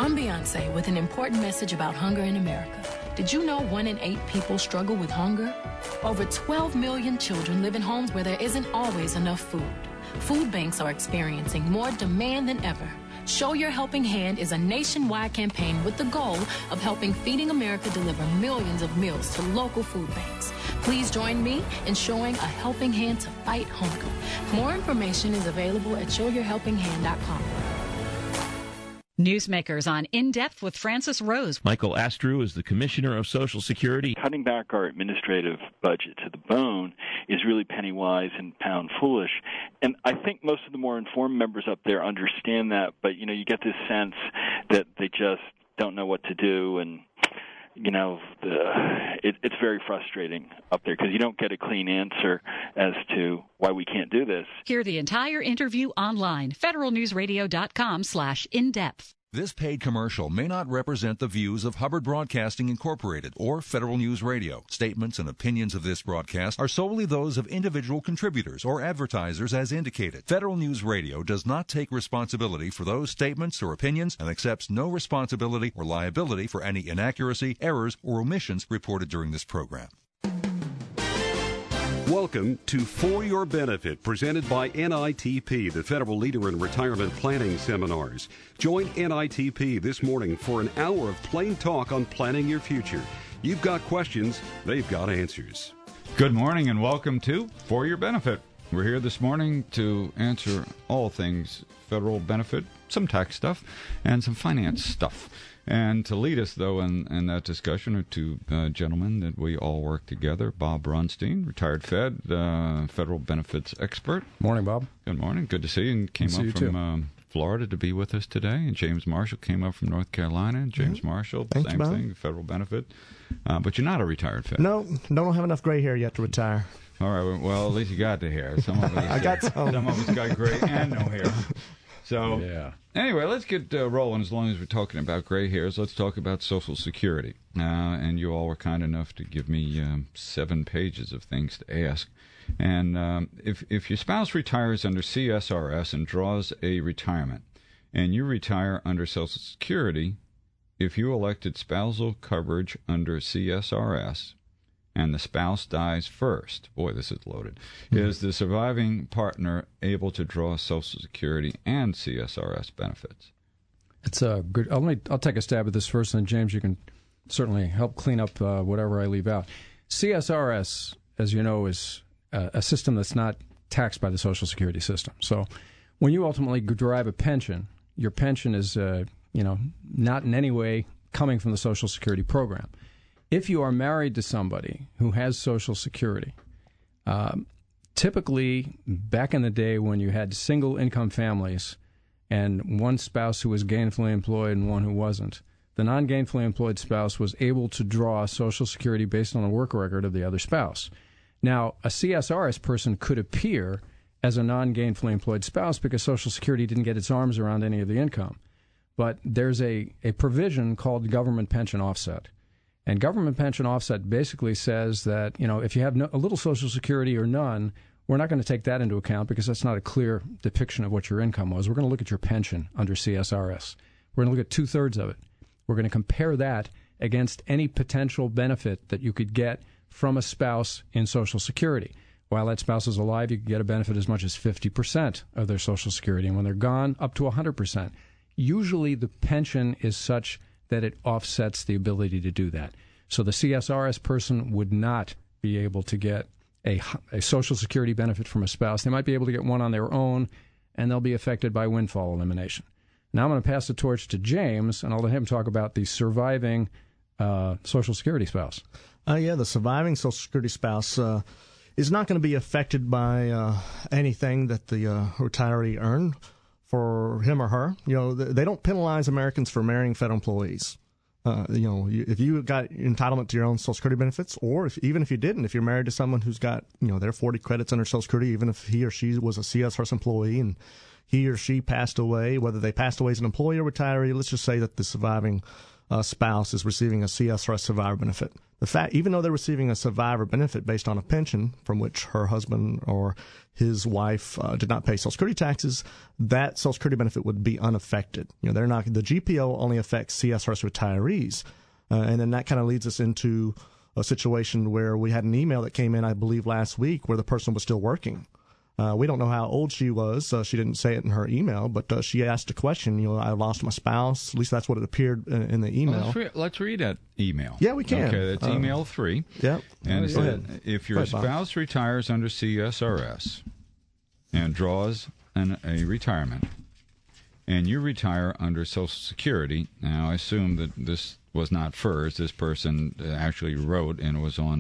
I'm Beyonce with an important message about hunger in America. Did you know 1 in 8 people struggle with hunger? Over 12 million children live in homes where there isn't always enough food. Food banks are experiencing more demand than ever. Show Your Helping Hand is a nationwide campaign with the goal of helping Feeding America deliver millions of meals to local food banks. Please join me in showing a helping hand to fight hunger. More information is available at showyourhelpinghand.com. Newsmakers on In Depth with Francis Rose. Michael Astrew is the Commissioner of Social Security. Cutting back our administrative budget to the bone is really penny wise and pound foolish. And I think most of the more informed members up there understand that, but, you get this sense that they just don't know what to do, and it's very frustrating up there because you don't get a clean answer as to why we can't do this. Hear the entire interview online, federalnewsradio.com/indepth. This paid commercial may not represent the views of Hubbard Broadcasting Incorporated or Federal News Radio. Statements and opinions of this broadcast are solely those of individual contributors or advertisers as indicated. Federal News Radio does not take responsibility for those statements or opinions and accepts no responsibility or liability for any inaccuracy, errors, or omissions reported during this program. Welcome to For Your Benefit, presented by NITP, the federal leader in retirement planning seminars. Join NITP this morning for an hour of plain talk on planning your future. You've got questions, they've got answers. Good morning and welcome to For Your Benefit. We're here this morning to answer all things federal benefit, some tax stuff, and some finance stuff. And to lead us, though, in that discussion are two gentlemen that we all work together. Bob Bronstein, retired Fed, federal benefits expert. Morning, Bob. Good morning. Good to see you. And came up from Florida to be with us today. And James Marshall came up from North Carolina. James Marshall, same thing, federal benefit. But you're not a retired Fed. No, don't have enough gray hair yet to retire. All right. Well, at least you got the hair. Some of us, I got some. Some of us got gray and no hair. So, Anyway, let's get rolling. As long as we're talking about gray hairs, let's talk about Social Security. And you all were kind enough to give me 7 pages of things to ask. And if your spouse retires under CSRS and draws a retirement, and you retire under Social Security, if you elected spousal coverage under CSRS, and the spouse dies first, boy, this is loaded, is the surviving partner able to draw Social Security and CSRS benefits? It's a good. I'll take a stab at this first, and James, you can certainly help clean up whatever I leave out. CSRS, as you know, is a system that's not taxed by the Social Security system. So when you ultimately derive a pension, your pension is not in any way coming from the Social Security program. If you are married to somebody who has Social Security, typically back in the day when you had single income families and one spouse who was gainfully employed and one who wasn't, the non-gainfully employed spouse was able to draw Social Security based on the work record of the other spouse. Now, a CSRS person could appear as a non-gainfully employed spouse because Social Security didn't get its arms around any of the income. But there's a provision called government pension offset. And government pension offset basically says that, if you have a little Social Security or none, we're not going to take that into account because that's not a clear depiction of what your income was. We're going to look at your pension under CSRS. We're going to look at 2/3 of it. We're going to compare that against any potential benefit that you could get from a spouse in Social Security. While that spouse is alive, you could get a benefit as much as 50% of their Social Security. And when they're gone, up to 100%. Usually the pension is such that it offsets the ability to do that. So the CSRS person would not be able to get a Social Security benefit from a spouse. They might be able to get one on their own, and they'll be affected by windfall elimination. Now I'm going to pass the torch to James, and I'll let him talk about the surviving Social Security spouse. The surviving Social Security spouse is not going to be affected by anything that the retiree earned for him or her. They don't penalize Americans for marrying federal employees. If you got entitlement to your own Social Security benefits, or even if you didn't, if you're married to someone who's got, their 40 credits under Social Security, even if he or she was a CSRS employee and he or she passed away, whether they passed away as an employee or retiree, let's just say that the surviving spouse is receiving a CSRS survivor benefit. The fact, even though they're receiving a survivor benefit based on a pension from which her husband or his wife did not pay Social Security taxes, that Social Security benefit would be unaffected. They're not. The GPO only affects CSRS retirees, and then that kind of leads us into a situation where we had an email that came in, I believe, last week where the person was still working. We don't know how old she was. She didn't say it in her email, but she asked a question. I lost my spouse. At least that's what it appeared in the email. Well, let's read that email. Yeah, we can. Okay, that's email 3. Yep. And it said, if your spouse retires under CSRS and draws a retirement, and you retire under Social Security, now I assume that this was not FERS. This person actually wrote and was on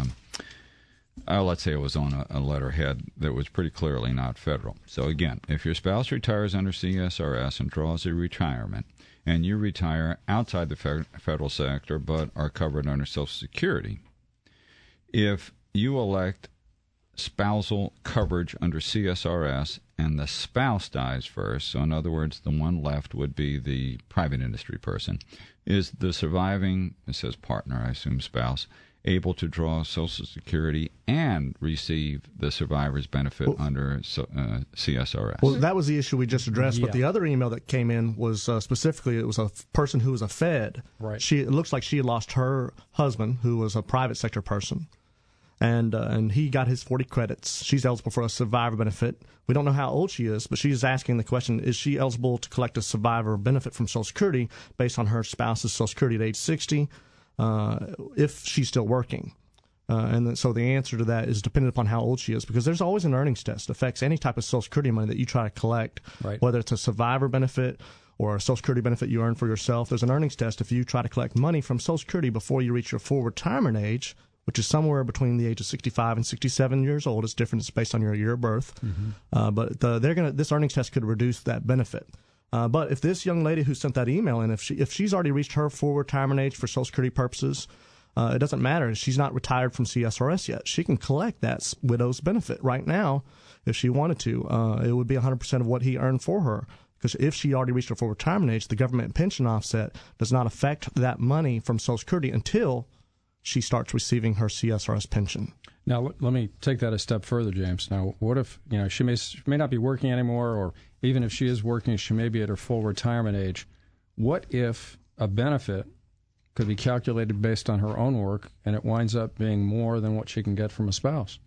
let's say it was on a letterhead that was pretty clearly not federal. So again, if your spouse retires under CSRS and draws a retirement, and you retire outside the federal sector but are covered under Social Security, if you elect spousal coverage under CSRS and the spouse dies first, so in other words, the one left would be the private industry person, is the surviving, it says partner, I assume spouse, able to draw Social Security and receive the survivor's benefit under CSRS? Well, that was the issue we just addressed, but the other email that came in was specifically, it was a person who was a Fed. Right. It looks like she had lost her husband, who was a private sector person, and he got his 40 credits. She's eligible for a survivor benefit. We don't know how old she is, but she's asking the question, is she eligible to collect a survivor benefit from Social Security based on her spouse's Social Security at age 60? If she's still working. So the answer to that is dependent upon how old she is, because there's always an earnings test that affects any type of Social Security money that you try to collect, right. Whether it's a survivor benefit or a Social Security benefit you earn for yourself. There's an earnings test if you try to collect money from Social Security before you reach your full retirement age, which is somewhere between the age of 65 and 67 years old. It's different. It's based on your year of birth. Mm-hmm. But this earnings test could reduce that benefit. But if this young lady who sent that email in, if she's already reached her full retirement age for Social Security purposes, it doesn't matter. She's not retired from CSRS yet. She can collect that widow's benefit right now if she wanted to. It would be 100% of what he earned for her. Because if she already reached her full retirement age, the government pension offset does not affect that money from Social Security until she starts receiving her CSRS pension. Now, let me take that a step further, James. Now, what if she may not be working anymore, or even if she is working, she may be at her full retirement age. What if a benefit could be calculated based on her own work, and it winds up being more than what she can get from a spouse?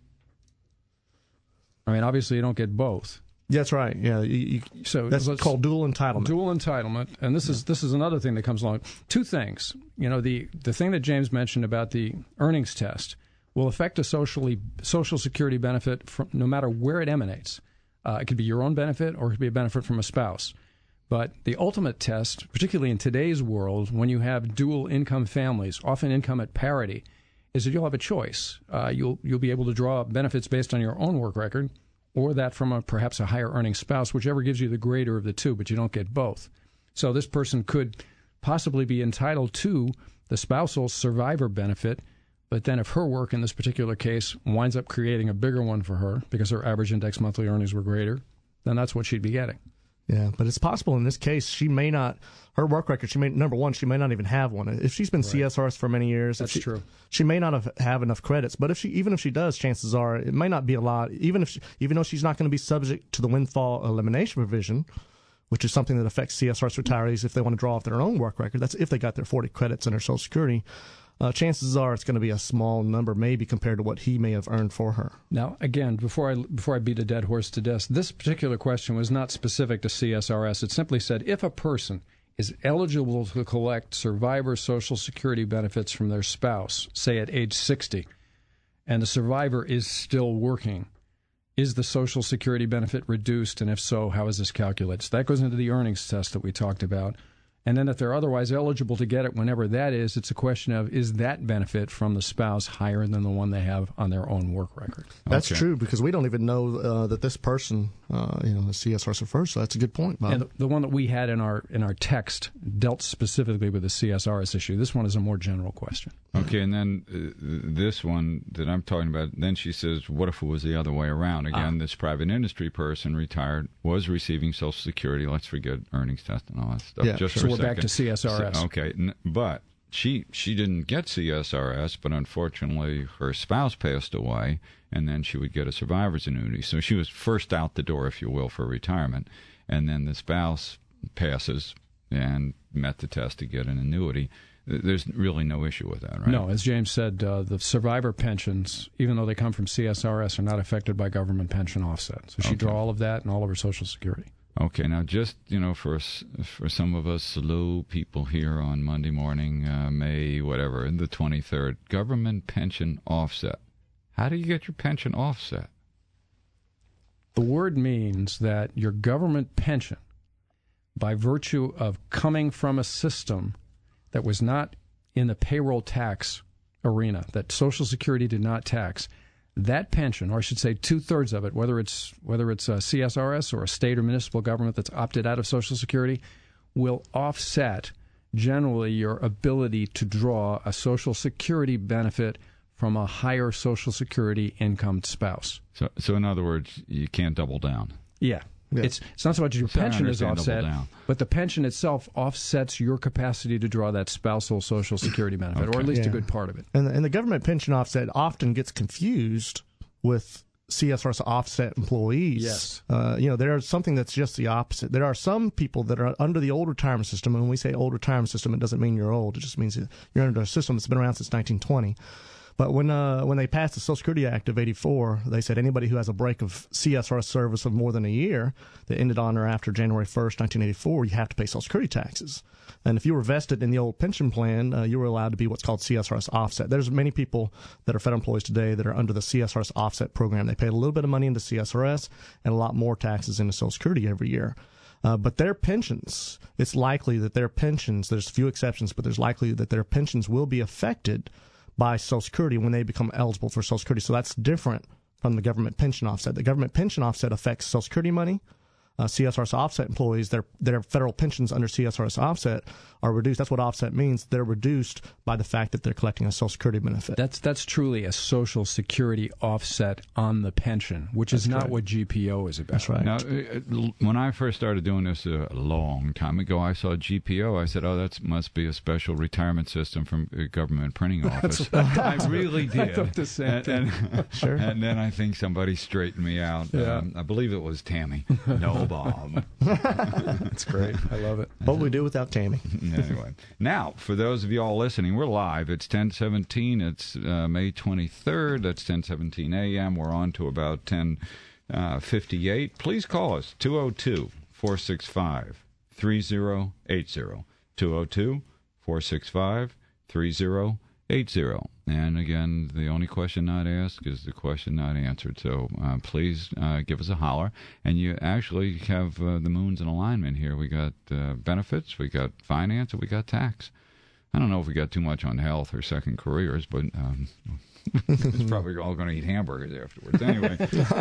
I mean, obviously, you don't get both. That's right. Yeah, so that's called dual entitlement. Dual entitlement, and this is another thing that comes along. Two things. The thing that James mentioned about the earnings test will affect a Social Security benefit from no matter where it emanates. It could be your own benefit, or it could be a benefit from a spouse. But the ultimate test, particularly in today's world, when you have dual income families, often income at parity, is that you'll have a choice. You'll be able to draw benefits based on your own work record, or that from perhaps a higher earning spouse, whichever gives you the greater of the two, but you don't get both. So this person could possibly be entitled to the spousal survivor benefit, but then if her work in this particular case winds up creating a bigger one for her because her average index monthly earnings were greater, then that's what she'd be getting. Yeah, but it's possible in this case she may not, her work record, she may not even have one. If she's been CSRS for many years, that's true. She may not have enough credits. But even if she does, chances are it may not be a lot. Even though she's not going to be subject to the windfall elimination provision, which is something that affects CSRS retirees if they want to draw off their own work record. That's if they got their 40 credits in their Social Security. Chances are it's going to be a small number, maybe compared to what he may have earned for her. Now, again, before I beat a dead horse to death, this particular question was not specific to CSRS. It simply said if a person is eligible to collect survivor Social Security benefits from their spouse, say at age 60, and the survivor is still working, is the Social Security benefit reduced, and if so, how is this calculated? So that goes into the earnings test that we talked about. And then if they're otherwise eligible to get it whenever that is, it's a question of, is that benefit from the spouse higher than the one they have on their own work record? That's true, because we don't even know that this person, is CSRS first, so that's a good point, Bob. And the one that we had in our text dealt specifically with the CSRS issue. This one is a more general question. Okay, and then this one that I'm talking about, then she says, what if it was the other way around? Again, this private industry person retired, was receiving Social Security. Let's forget earnings test and all that stuff. Yeah, just so for we're second. back to CSRS. Okay, but she didn't get CSRS, but unfortunately her spouse passed away, and then she would get a survivor's annuity. So she was first out the door, if you will, for retirement, and then the spouse passes and met the test to get an annuity. There's really no issue with that, right? No, as James said, the survivor pensions, even though they come from CSRS, are not affected by government pension offset. So she drew all of that and all of her Social Security. Okay, now just, for some of us slow people here on Monday morning, May, whatever, the 23rd, government pension offset. How do you get your pension offset? The word means that your government pension, by virtue of coming from a system that was not in the payroll tax arena, that Social Security did not tax, that pension, or I should say 2/3 of it, whether it's a CSRS or a state or municipal government that's opted out of Social Security, will offset generally your ability to draw a Social Security benefit from a higher Social Security income spouse. So in other words, you can't double down. Yeah. It's not so much your pension is offset, but the pension itself offsets your capacity to draw that spousal Social Security benefit, or at least a good part of it. And the government pension offset often gets confused with CSRS offset employees. Yes. There's something that's just the opposite. There are some people that are under the old retirement system, and when we say old retirement system, it doesn't mean you're old. It just means you're under a system that's been around since 1920. But when they passed the Social Security Act of 84, they said anybody who has a break of CSRS service of more than a year that ended on or after January 1st, 1984, you have to pay Social Security taxes. And if you were vested in the old pension plan, you were allowed to be what's called CSRS offset. There's many people that are federal employees today that are under the CSRS offset program. They pay a little bit of money into CSRS and a lot more taxes into Social Security every year. But their pensions, it's likely that their pensions, there's a few exceptions, but there's likely that their pensions will be affected by Social Security when they become eligible for Social Security. So that's different from the government pension offset. The government pension offset affects Social Security money. CSRS offset employees, their federal pensions under CSRS offset are reduced. That's what offset means. They're reduced by the fact that they're collecting a Social Security benefit. That's truly a Social Security offset on the pension, which is not what GPO is about. That's right. Now, when I first started doing this a long time ago, I saw GPO. I said, that must be a special retirement system from a government printing office. I really did. I thought the same thing. Sure. And then I think somebody straightened me out. Yeah. I believe it was Tammy. No, Bob. That's great. I love it. What would we do without Tammy? Anyway, now, for those of you all listening, we're live. It's 10:17. It's May 23rd. That's 10:17 a.m. We're on to about 10:58. Please call us, 202-465-3080. 202-465-3080. And again, the only question not asked is the question not answered. So please give us a holler. And you actually have the moons in alignment here. We got benefits, we got finance, and we got tax. I don't know if we got too much on health or second careers, but it's probably all going to eat hamburgers afterwards. Anyway,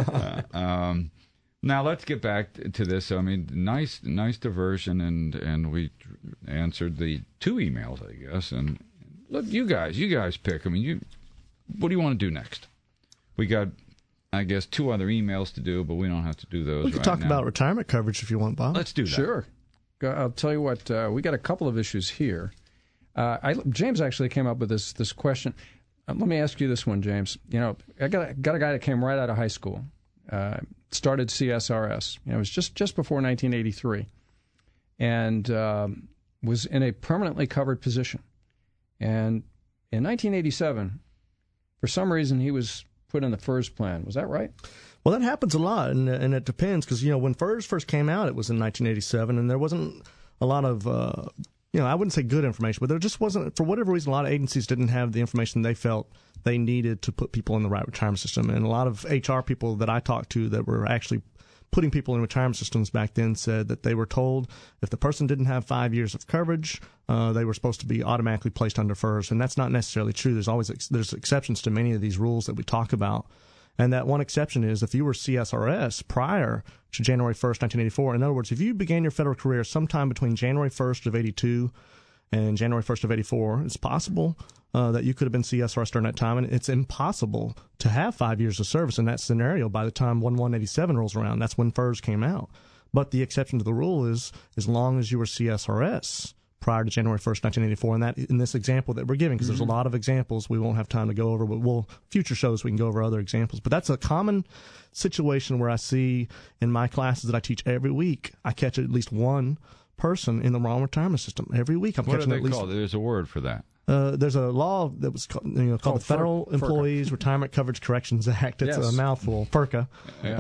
now let's get back to this. I mean, nice diversion, and we answered the 2 emails, I guess, and look, you guys pick. I mean, what do you want to do next? We got, I guess, 2 other emails to do, but we don't have to do those. We can talk about retirement coverage if you want, Bob. Let's do that. Sure. I'll tell you what. We got a couple of issues here. James actually came up with this question. Let me ask you this one, James. I got a guy that came right out of high school, started CSRS. It was just before 1983, and was in a permanently covered position. And in 1987, for some reason, he was put in the FERS plan. Was that right? Well, that happens a lot, and it depends, because, when FERS first came out, it was in 1987, and there wasn't a lot of, I wouldn't say good information, but there just wasn't, for whatever reason, a lot of agencies didn't have the information they felt they needed to put people in the right retirement system. And a lot of HR people that I talked to that were actually putting people in retirement systems back then said that they were told if the person didn't have 5 years of coverage, they were supposed to be automatically placed under FERS, and that's not necessarily true. There's exceptions to many of these rules that we talk about, and that one exception is if you were CSRS prior to January 1st, 1984. In other words, if you began your federal career sometime between January 1st of 82 and January 1st of 84, it's possible that you could have been CSRS during that time, and it's impossible to have 5 years of service in that scenario by the time 1187 rolls around. That's when FERS came out. But the exception to the rule is as long as you were CSRS prior to January 1st, 1984, and that in this example that we're giving, because there's a lot of examples we won't have time to go over, but future shows we can go over other examples. But that's a common situation where I see in my classes that I teach every week, I catch at least one person in the wrong retirement system. Every week I'm catching at least... What are they called? There's a word for that. There's a law that was called the Federal Employees Retirement Coverage Corrections Act. It's a mouthful. FERCA.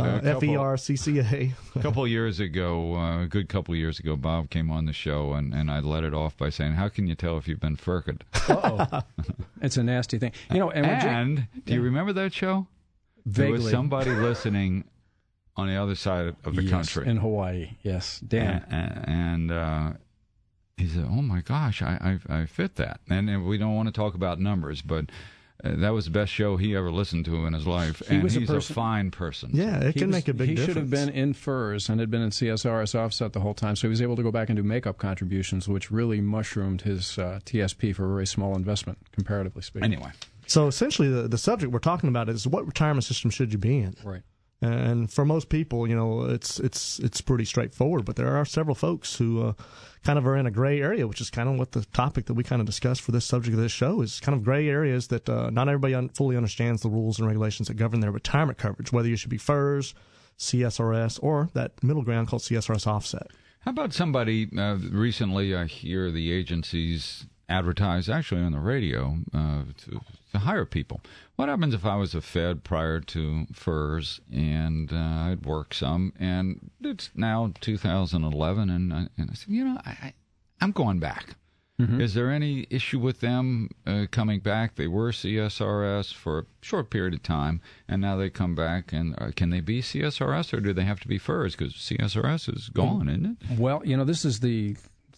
FERCCA. A couple of years ago, a good couple of years ago, Bob came on the show, and I let it off by saying, how can you tell if you've been FERCA'd? Uh-oh. It's a nasty thing. You know, and do you remember that show? Vaguely. There was somebody listening on the other side of the country. In Hawaii, yes. Dan. And he said, oh, my gosh, I fit that. And we don't want to talk about numbers, but that was the best show he ever listened to in his life. He's a fine person. Yeah, it can make a big difference. He should have been in FERS and had been in CSRS offset the whole time, so he was able to go back and do makeup contributions, which really mushroomed his TSP for a very small investment, comparatively speaking. Anyway. So essentially the subject we're talking about is what retirement system should you be in? Right. And for most people, you know, it's pretty straightforward. But there are several folks who kind of are in a gray area, which is kind of what the topic that we kind of discussed for this subject of this show is kind of gray areas that not everybody fully understands the rules and regulations that govern their retirement coverage, whether you should be FERS, CSRS, or that middle ground called CSRS offset. How about somebody recently? I hear the agencies advertise, actually on the radio, to hire people. What happens if I was a Fed prior to FERS and I'd worked some, and it's now 2011, and I said, you know, I'm going back. Mm-hmm. Is there any issue with them coming back? They were CSRS for a short period of time, and now they come back, and can they be CSRS, or do they have to be FERS? Because CSRS is gone, isn't it? Well, you know, this is the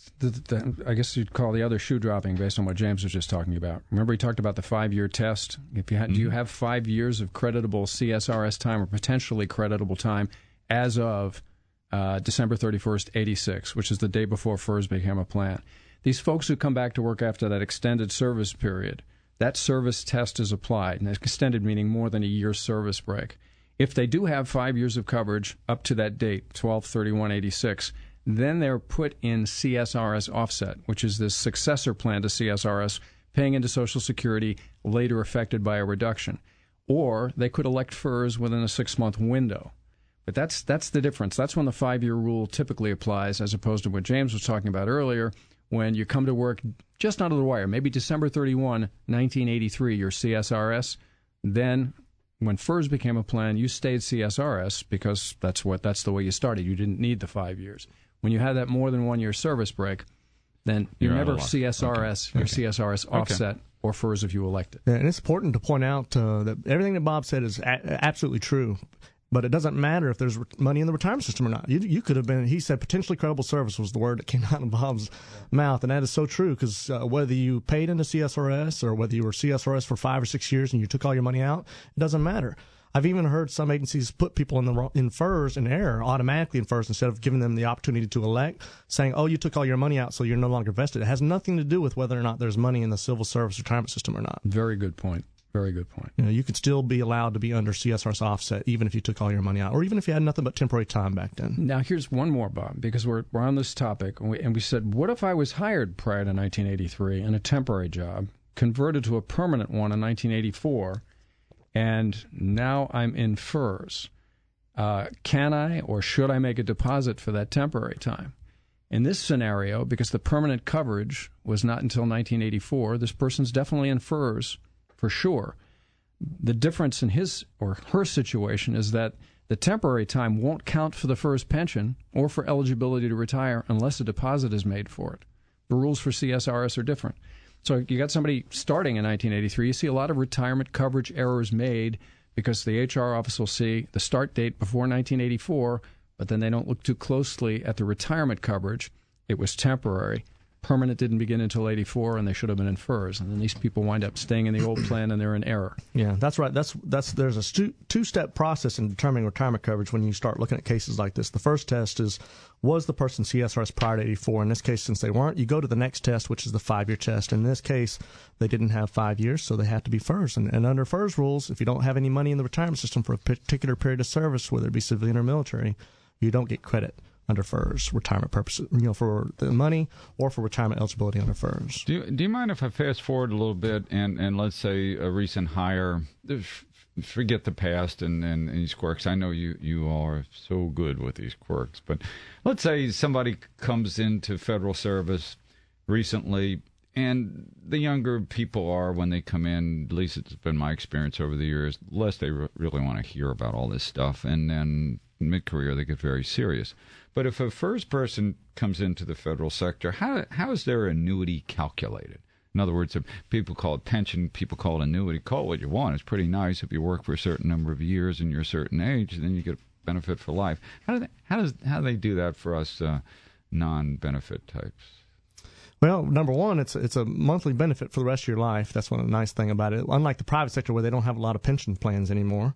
I guess you'd call the other shoe dropping based on what James was just talking about. Remember, he talked about the 5-year test. If you do you have 5 years of creditable CSRS time or potentially creditable time as of December 31st, 86, which is the day before FERS became a plan. These folks who come back to work after that extended service period, that service test is applied, and extended meaning more than a year's service break. If they do have 5 years of coverage up to that date, 12/31/86, then they're put in CSRS offset, which is this successor plan to CSRS, paying into Social Security, later affected by a reduction. Or they could elect FERS within a 6-month window. But that's the difference. That's when the 5-year rule typically applies, as opposed to what James was talking about earlier, when you come to work just under the wire, maybe December 31, 1983, you're CSRS. Then when FERS became a plan, you stayed CSRS because that's the way you started. You didn't need the 5 years. When you had that more than 1 year service break, then you're never CSRS, okay. You're CSRS offset, or FERS if you elect it. Yeah, and it's important to point out that everything that Bob said is absolutely true, but it doesn't matter if there's money in the retirement system or not. You could have been, he said potentially credible service was the word that came out of Bob's mouth, and that is so true, because whether you paid into CSRS or whether you were CSRS for 5 or 6 years and you took all your money out, it doesn't matter. I've even heard some agencies put people in FERS in error, automatically in FERS, instead of giving them the opportunity to elect, saying, oh, you took all your money out, so you're no longer vested. It has nothing to do with whether or not there's money in the civil service retirement system or not. Very good point. Very good point. You know, you could still be allowed to be under CSRS offset even if you took all your money out, or even if you had nothing but temporary time back then. Now, here's one more, Bob, because we're on this topic, and we said, what if I was hired prior to 1983 in a temporary job, converted to a permanent one in 1984, and now I'm in FERS? Can I or should I make a deposit for that temporary time? In this scenario, because the permanent coverage was not until 1984, this person's definitely in FERS for sure. The difference in his or her situation is that the temporary time won't count for the FERS pension or for eligibility to retire unless a deposit is made for it. The rules for CSRS are different. So you got somebody starting in 1983. You see a lot of retirement coverage errors made because the HR office will see the start date before 1984, but then they don't look too closely at the retirement coverage. It was temporary. Permanent didn't begin until 84, and they should have been in FERS. And then these people wind up staying in the old plan, and they're in error. Yeah, that's right. There's a two-step process in determining retirement coverage when you start looking at cases like this. The first test is, was the person CSRS prior to 84? In this case, since they weren't, you go to the next test, which is the 5-year test. In this case, they didn't have 5 years, so they had to be FERS. And under FERS rules, if you don't have any money in the retirement system for a particular period of service, whether it be civilian or military, you don't get credit under FERS retirement purposes, for the money or for retirement eligibility under FERS. Do you mind if I fast forward a little bit and let's say a recent hire, forget the past and these quirks. I know you are so good with these quirks, but let's say somebody comes into federal service recently, and the younger people are, when they come in, at least it's been my experience over the years, less they really want to hear about all this stuff, and then mid-career they get very serious. But if a first person comes into the federal sector, how is their annuity calculated? In other words, if people call it pension, people call it annuity. Call it what you want. It's pretty nice. If you work for a certain number of years and you're a certain age, then you get a benefit for life. How do they do that for us non-benefit types? Well, number one, it's a monthly benefit for the rest of your life. That's one nice thing about it. Unlike the private sector where they don't have a lot of pension plans anymore.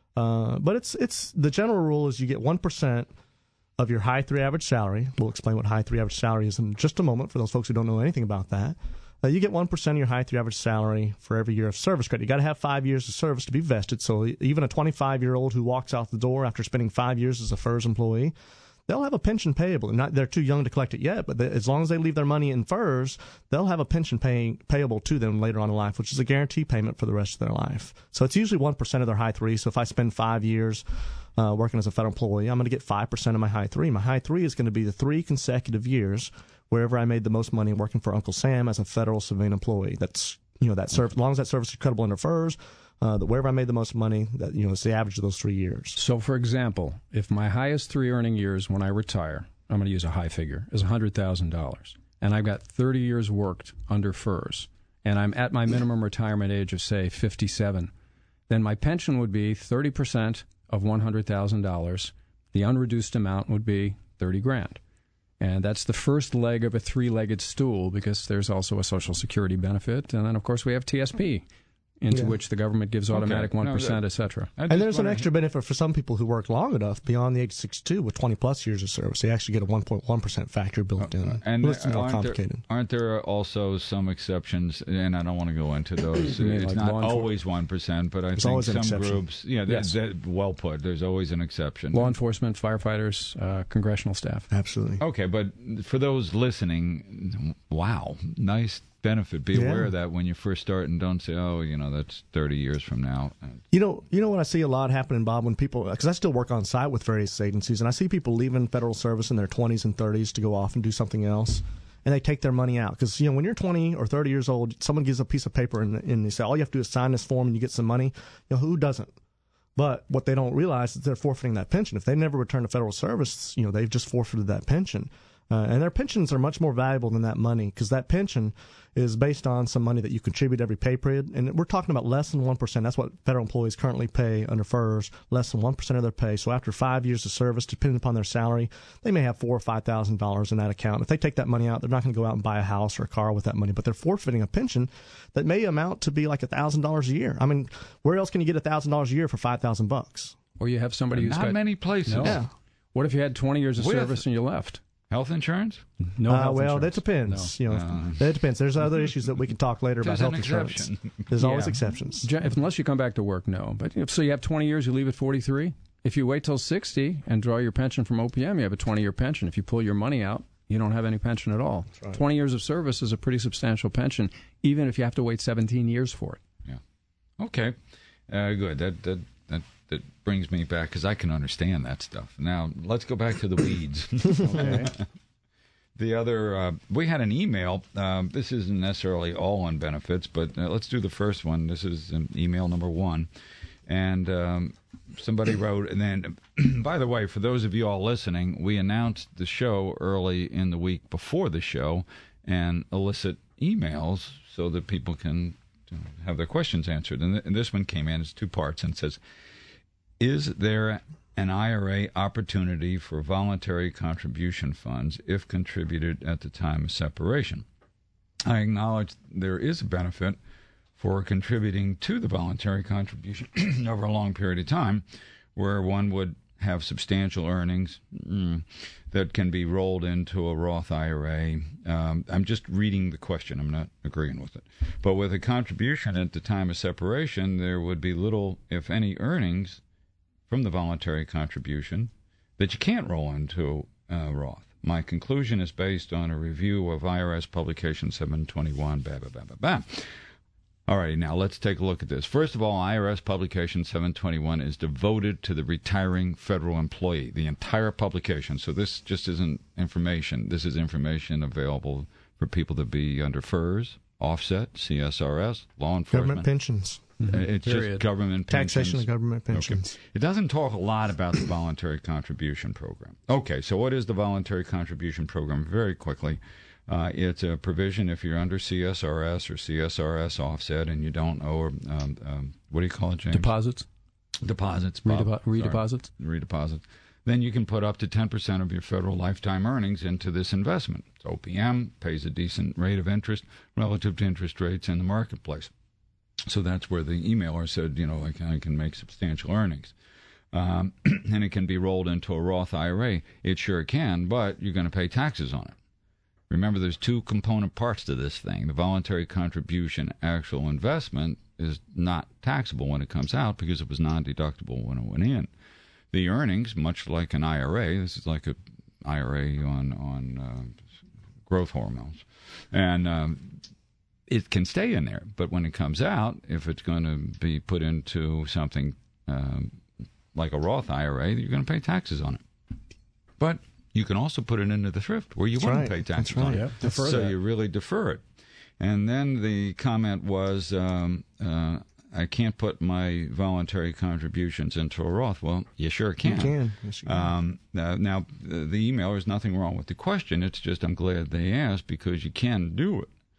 But it's the general rule is you get 1% of your high 3 average salary. We'll explain what high 3 average salary is in just a moment for those folks who don't know anything about that. You get 1% of your high 3 average salary for every year of service credit. You got to have 5 years of service to be vested. So even a 25-year-old who walks out the door after spending 5 years as a FERS employee, they'll have a pension payable. They're too young to collect it yet, but as long as they leave their money in FERS, they'll have a pension payable to them later on in life, which is a guarantee payment for the rest of their life. So it's usually 1% of their high 3. So if I spend 5 years working as a federal employee, I'm going to get 5% of my high 3. My high 3 is going to be the 3 consecutive years wherever I made the most money working for Uncle Sam as a federal civilian employee. That's as long as that service is credible under FERS, wherever I made the most money, that it's the average of those 3 years. So, for example, if my highest 3 earning years when I retire, I'm going to use a high figure, is $100,000, and I've got 30 years worked under FERS, and I'm at my minimum retirement age of, say, 57, then my pension would be 30% of $100,000. The unreduced amount would be $30,000. And that's the first leg of a 3-legged stool, because there's also a Social Security benefit. And then, of course, we have TSP, into which the government gives automatic 1%, et cetera. And there's an extra benefit for some people who work long enough beyond the age of 62 with 20-plus years of service. They actually get a 1.1% factor built in. And it's more complicated. Aren't there also some exceptions? And I don't want to go into those. It's like not always 1%, but I think some groups, well put, there's always an exception. Law enforcement, firefighters, congressional staff. Absolutely. Okay, but for those listening, wow, nice benefit. Be aware of that when you first start, and don't say, that's 30 years from now. You know what I see a lot happening, Bob, when people, because I still work on site with various agencies, and I see people leaving federal service in their 20s and 30s to go off and do something else, and they take their money out. Because, when you're 20 or 30 years old, someone gives a piece of paper and they say, all you have to do is sign this form and you get some money. Who doesn't? But what they don't realize is they're forfeiting that pension. If they never return to federal service, they've just forfeited that pension. And their pensions are much more valuable than that money, because that pension is based on some money that you contribute every pay period. And we're talking about less than 1%. That's what federal employees currently pay under FERS, less than 1% of their pay. So after 5 years of service, depending upon their salary, they may have $4,000 or $5,000 in that account. If they take that money out, they're not going to go out and buy a house or a car with that money, but they're forfeiting a pension that may amount to be like $1,000 a year. I mean, where else can you get $1,000 a year for $5,000? Or you have somebody who's not got many places. No. Yeah. What if you had 20 years of service and you left? Health insurance? No health insurance. That depends. No. That depends. There's other issues that we can talk later about health insurance. There's always exceptions. Unless you come back to work, no. But so you have 20 years, you leave at 43. If you wait till 60 and draw your pension from OPM, you have a 20-year pension. If you pull your money out, you don't have any pension at all. That's right. 20 years of service is a pretty substantial pension, even if you have to wait 17 years for it. Yeah. Okay. Good. That brings me back, because I can understand that stuff. Now, let's go back to the weeds. Okay. The other, we had an email. This isn't necessarily all on benefits, but let's do the first one. This is email number 1. And somebody wrote, and then, by the way, for those of you all listening, we announced the show early in the week before the show and elicit emails so that people can have their questions answered. And this one came in, it's 2 parts, and it says, is there an IRA opportunity for voluntary contribution funds if contributed at the time of separation? I acknowledge there is a benefit for contributing to the voluntary contribution over a long period of time, where one would have substantial earnings that can be rolled into a Roth IRA. I'm just reading the question. I'm not agreeing with it. But with a contribution at the time of separation, there would be little, if any, earnings from the voluntary contribution that you can't roll into Roth. My conclusion is based on a review of IRS Publication 721, blah, blah, blah, blah, blah. All right, now let's take a look at this. First of all, IRS Publication 721 is devoted to the retiring federal employee, the entire publication. So this just isn't information. This is information available for people to be under FERS, offset, CSRS, law enforcement. Government pensions. It's just government pensions. Taxation of government pensions. Okay. It doesn't talk a lot about the voluntary contribution program. Okay, so what is the voluntary contribution program? Very quickly. It's a provision if you're under CSRS or CSRS offset and you don't owe, what do you call it, James? Deposits. Deposits. Redeposits. Redeposits. Then you can put up to 10% of your federal lifetime earnings into this investment. It's OPM, pays a decent rate of interest relative to interest rates in the marketplace. So that's where the emailer said, I can make substantial earnings. And it can be rolled into a Roth IRA. It sure can, but you're going to pay taxes on it. Remember, there's two component parts to this thing. The voluntary contribution actual investment is not taxable when it comes out because it was non-deductible when it went in. The earnings, much like an IRA, this is like an IRA on growth hormones, and it can stay in there. But when it comes out, if it's going to be put into something like a Roth IRA, you're going to pay taxes on it. But you can also put it into the thrift where you wouldn't pay taxes on it. Yep. So you really defer it. And then the comment was, I can't put my voluntary contributions into a Roth. Well, you sure can. You can. Yes, you can. Now, the email, there's nothing wrong with the question. It's just I'm glad they asked because you can do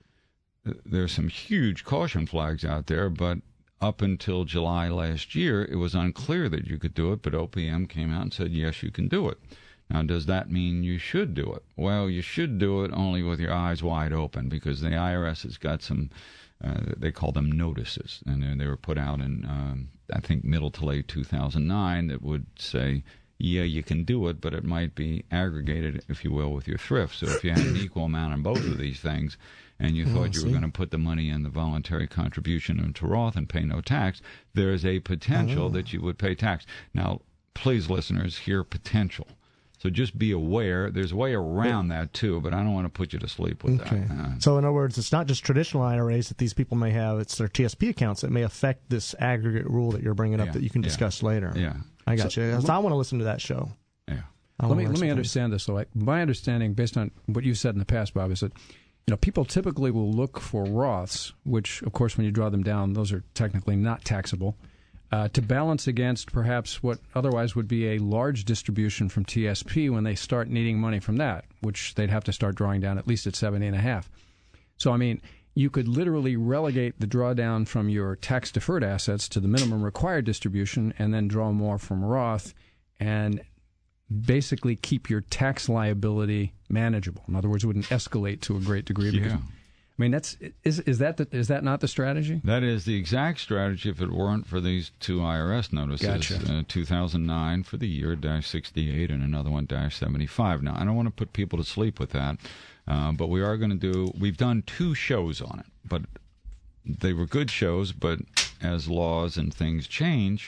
it. There's some huge caution flags out there, but up until July last year, it was unclear that you could do it, but OPM came out and said, yes, you can do it. Now, does that mean you should do it? Well, you should do it only with your eyes wide open because the IRS has got some, they call them notices, and they were put out in, I think, middle to late 2009 that would say, yeah, you can do it, but it might be aggregated, if you will, with your thrift. So if you had an equal amount on both of these things and you thought you were going to put the money in the voluntary contribution into Roth and pay no tax, there is a potential that you would pay tax. Now, please, listeners, hear potential. So just be aware. There's a way around that, too, but I don't want to put you to sleep with that. So, in other words, it's not just traditional IRAs that these people may have. It's their TSP accounts that may affect this aggregate rule that you're bringing up that you can discuss later. Yeah. I got you. So I want to listen to that show. Yeah. Let me understand this, though. My understanding, based on what you've said in the past, Bob, is that people typically will look for Roths, which, of course, when you draw them down, those are technically not taxable, to balance against perhaps what otherwise would be a large distribution from TSP when they start needing money from that, which they'd have to start drawing down at least at 70.5. So, I mean, you could literally relegate the drawdown from your tax-deferred assets to the minimum required distribution and then draw more from Roth and basically keep your tax liability manageable. In other words, it wouldn't escalate to a great degree. Because, I mean, is that not the strategy? That is the exact strategy if it weren't for these two IRS notices. Gotcha. 2009 for the year, -68, and another one, -75. Now, I don't want to put people to sleep with that, but we are going to we've done 2 shows on it, but they were good shows, but as laws and things change,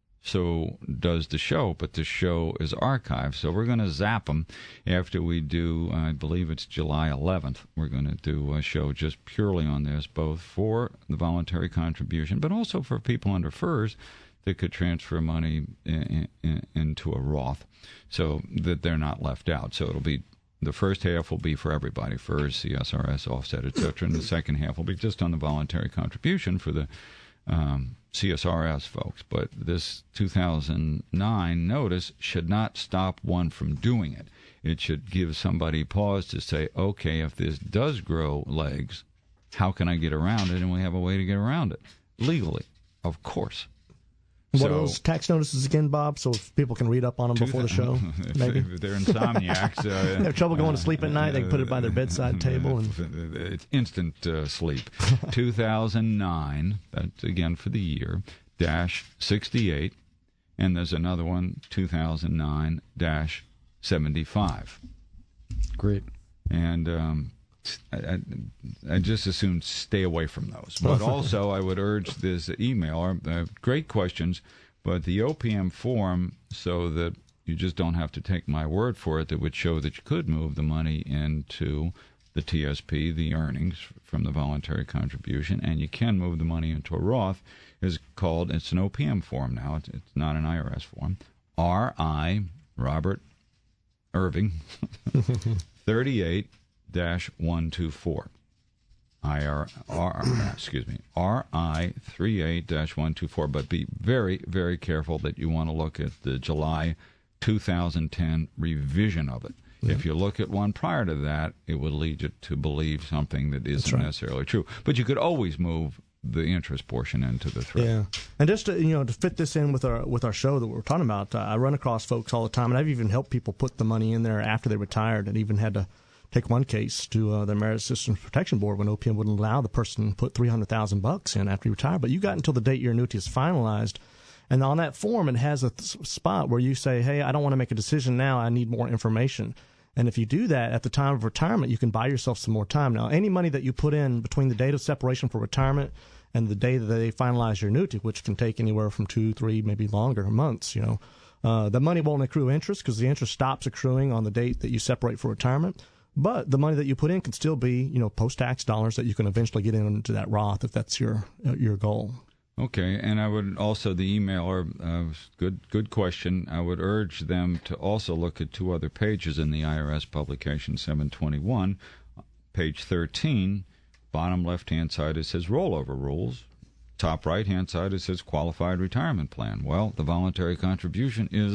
so does the show, but the show is archived. So we're going to zap them after we do, I believe it's July 11th. We're going to do a show just purely on this, both for the voluntary contribution, but also for people under FERS that could transfer money into a Roth so that they're not left out. So it'll be, the first half will be for everybody, FERS, CSRS, offset, etc., and the second half will be just on the voluntary contribution for the CSRS folks. But this 2009 notice should not stop one from doing it. It should give somebody pause to say, okay, if this does grow legs, how can I get around it? And we have a way to get around it legally, of course. What are those tax notices again, Bob, so if people can read up on them before the show? Maybe. If they're insomniacs. They have trouble going to sleep at night, they can put it by their bedside table. It's instant sleep. 2009, that's again for the year, -68, and there's another one, 2009-75. Great. And I just assume stay away from those. But also, I would urge this emailer, great questions, but the OPM form, so that You just don't have to take my word for it. That would show that you could move the money into the TSP, the earnings from the voluntary contribution, and you can move the money into a Roth. It's an OPM form now. It's not an IRS form. R.I. Robert Irving 38-124. RI 38-124. But be very, very careful that you want to look at the July 2010 revision of it. Mm-hmm. If you look at one prior to that, it would lead you to believe something that isn't necessarily true. But you could always move the interest portion into the thread. Yeah, and just to fit this in with our show that we're talking about, I run across folks all the time, and I've even helped people put the money in there after they retired, and even had to take one case to the Merit Systems Protection Board when OPM wouldn't allow the person to put $300,000 in after he retired. But you got until the date your annuity is finalized. And on that form, it has a spot where you say, hey, I don't want to make a decision now. I need more information. And if you do that at the time of retirement, you can buy yourself some more time. Now, any money that you put in between the date of separation for retirement and the day that they finalize your annuity, which can take anywhere from 2, 3, maybe longer months, the money won't accrue interest because the interest stops accruing on the date that you separate for retirement. But the money that you put in can still be, post-tax dollars that you can eventually get into that Roth if that's your goal. Okay, and I would also, the emailer, good question. I would urge them to also look at 2 other pages in the IRS publication 721, page 13, bottom left-hand side it says rollover rules. Top right-hand side it says qualified retirement plan. Well, the voluntary contribution is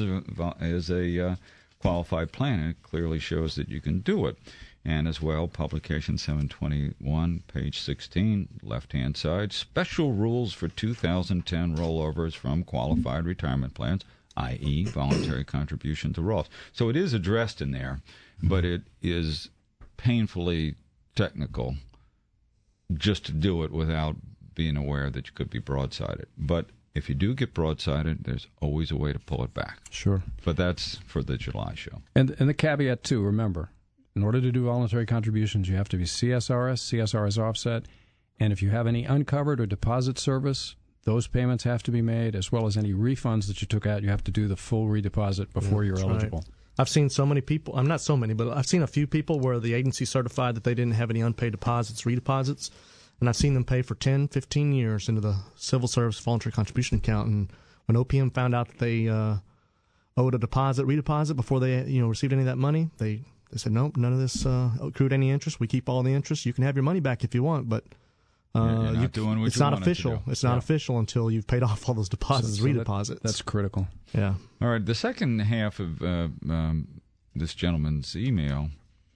a qualified plan, and it clearly shows that you can do it. And as well, publication 721, page 16, left-hand side, special rules for 2010 rollovers from qualified retirement plans, i.e. voluntary contribution to Roth. So it is addressed in there, but it is painfully technical just to do it without being aware that you could be broadsided. But if you do get broadsided, there's always a way to pull it back. Sure. But that's for the July show. And the caveat, too, remember, in order to do voluntary contributions, you have to be CSRS offset, and if you have any uncovered or deposit service, those payments have to be made, as well as any refunds that you took out. You have to do the full redeposit before you're eligible. Right. I've seen so many people, not so many, but I've seen a few people where the agency certified that they didn't have any unpaid deposits, redeposits, and I've seen them pay for 10, 15 years into the Civil Service Voluntary Contribution Account, and when OPM found out that they owed a redeposit before they received any of that money, they said, nope, none of this accrued any interest. We keep all the interest. You can have your money back if you want, but it's not official. It's not official until you've paid off all those deposits, redeposits. That's critical. Yeah. All right. The second half of this gentleman's email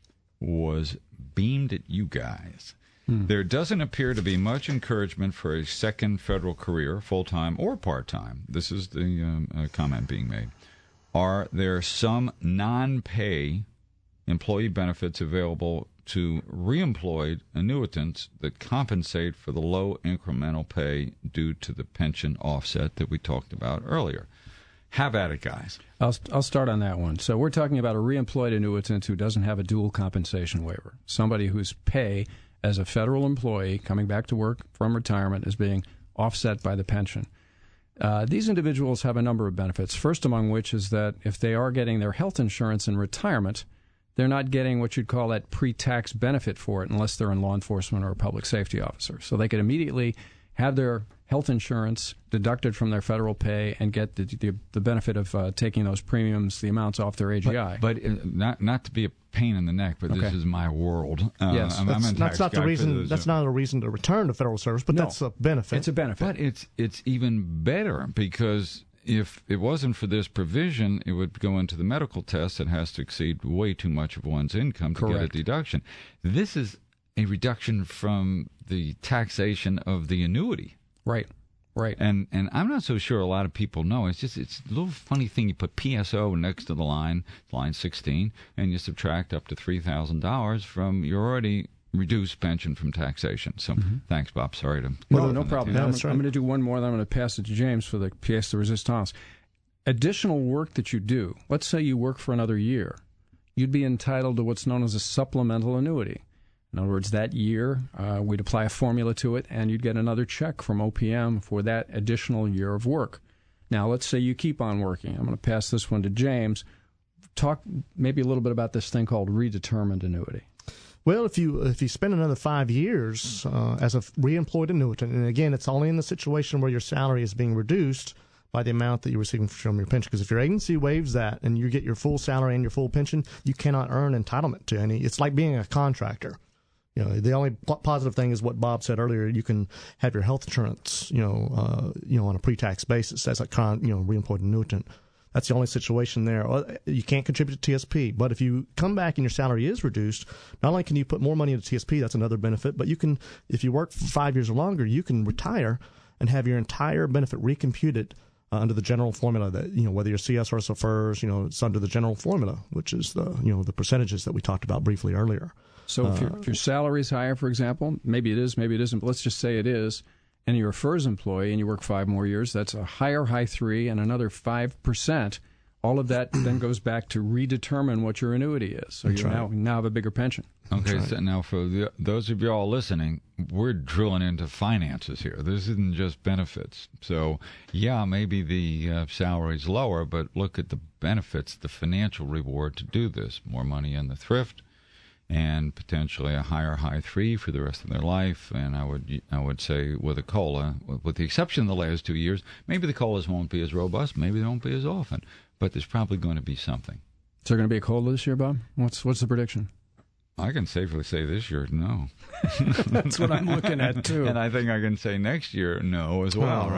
was beamed at you guys. There doesn't appear to be much encouragement for a second federal career, full-time or part-time. This is the comment being made. Are there some non-pay employee benefits available to reemployed annuitants that compensate for the low incremental pay due to the pension offset that we talked about earlier? Have at it, guys. I'll start on that one. So we're talking about a reemployed annuitant who doesn't have a dual compensation waiver, somebody whose pay as a federal employee coming back to work from retirement is being offset by the pension. These individuals have a number of benefits, first among which is that if they are getting their health insurance in retirement, they're not getting what you'd call that pre-tax benefit for it unless they're in law enforcement or a public safety officer. So they could immediately have their health insurance deducted from their federal pay and get the benefit of taking those premiums, the amounts off their AGI. But not to be a pain in the neck, but This is my world. Yes, that's not the reason. That's not a reason to return to federal service, but that's a benefit. It's a benefit. But it's even better because if it wasn't for this provision, it would go into the medical test that has to exceed way too much of one's income to get a deduction. This is a reduction from the taxation of the annuity. Right. And I'm not so sure a lot of people know. It's a little funny thing. You put PSO next to the line 16, and you subtract up to $3,000 from your already reduced pension from taxation. So thanks, Bob. Sorry to... No problem. I'm going to do one more, then I'm going to pass it to James for the pièce de résistance. Additional work that you do, let's say you work for another year, you'd be entitled to what's known as a supplemental annuity. In other words, that year, we'd apply a formula to it, and you'd get another check from OPM for that additional year of work. Now, let's say you keep on working. I'm going to pass this one to James. Talk maybe a little bit about this thing called redetermined annuity. Well, if you spend another 5 years as a reemployed annuitant, and again, it's only in the situation where your salary is being reduced by the amount that you're receiving from your pension. Because if your agency waives that and you get your full salary and your full pension, you cannot earn entitlement to any. It's like being a contractor. The only positive thing is what Bob said earlier. You can have your health insurance, on a pre-tax basis as a reemployed annuitant. That's the only situation there. You can't contribute to TSP, but if you come back and your salary is reduced, not only can you put more money into TSP, that's another benefit, but you can, if you work for 5 years or longer, you can retire and have your entire benefit recomputed under the general formula that, whether you're CS or SFRs, it's under the general formula, which is the percentages that we talked about briefly earlier. So if your salary is higher, for example, maybe it is, maybe it isn't, but let's just say it is, and you're a FERS employee and you work 5 more years, that's a higher high 3 and another 5%. All of that then goes back to redetermine what your annuity is. So you now have a bigger pension. Okay, so now for those of you all listening, we're drilling into finances here. This isn't just benefits. So, yeah, maybe the salary's lower, but look at the benefits, the financial reward to do this. More money in the thrift, and potentially a higher high 3 for the rest of their life. And I would say with a COLA, with the exception of the last 2 years, maybe the COLAs won't be as robust, maybe they won't be as often, but there's probably going to be something. Is there going to be a COLA this year, Bob? What's the prediction? I can safely say this year, no. That's what I'm looking at, too. And I think I can say next year, no, as well,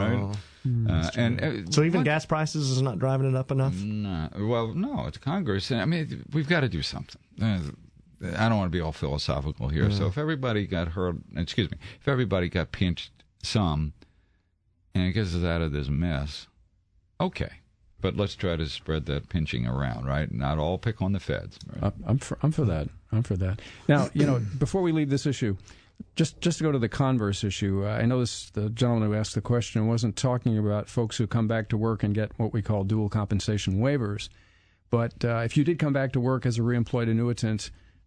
right? So even gas prices is not driving it up enough? No. Well, no, it's Congress. I mean, we've got to do something. I don't want to be all philosophical here. So if everybody got if everybody got pinched some, and it gets us out of this mess, okay. But let's try to spread that pinching around, right? Not all pick on the feds. Right? I'm for that. I'm for that. Now, before we leave this issue, just to go to the converse issue, I know the gentleman who asked the question wasn't talking about folks who come back to work and get what we call dual compensation waivers. But if you did come back to work as a reemployed annuitant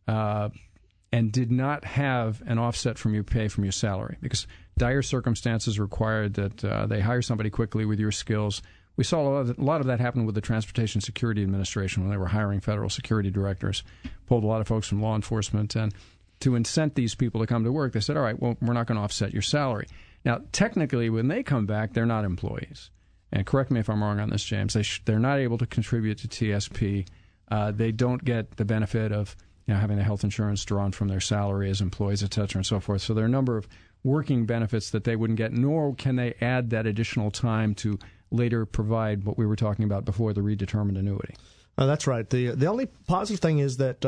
and did not have an offset from your pay from your salary, because dire circumstances required that they hire somebody quickly with your skills. We saw a lot of that happen with the Transportation Security Administration when they were hiring federal security directors. Pulled a lot of folks from law enforcement, and to incent these people to come to work, they said, all right, well, we're not going to offset your salary. Now, technically, when they come back, they're not employees. And correct me if I'm wrong on this, James. They're not able to contribute to TSP. They don't get the benefit of having the health insurance drawn from their salary as employees, et cetera, and so forth. So there are a number of working benefits that they wouldn't get, nor can they add that additional time to later provide what we were talking about before, the redetermined annuity. That's right. The only positive thing is that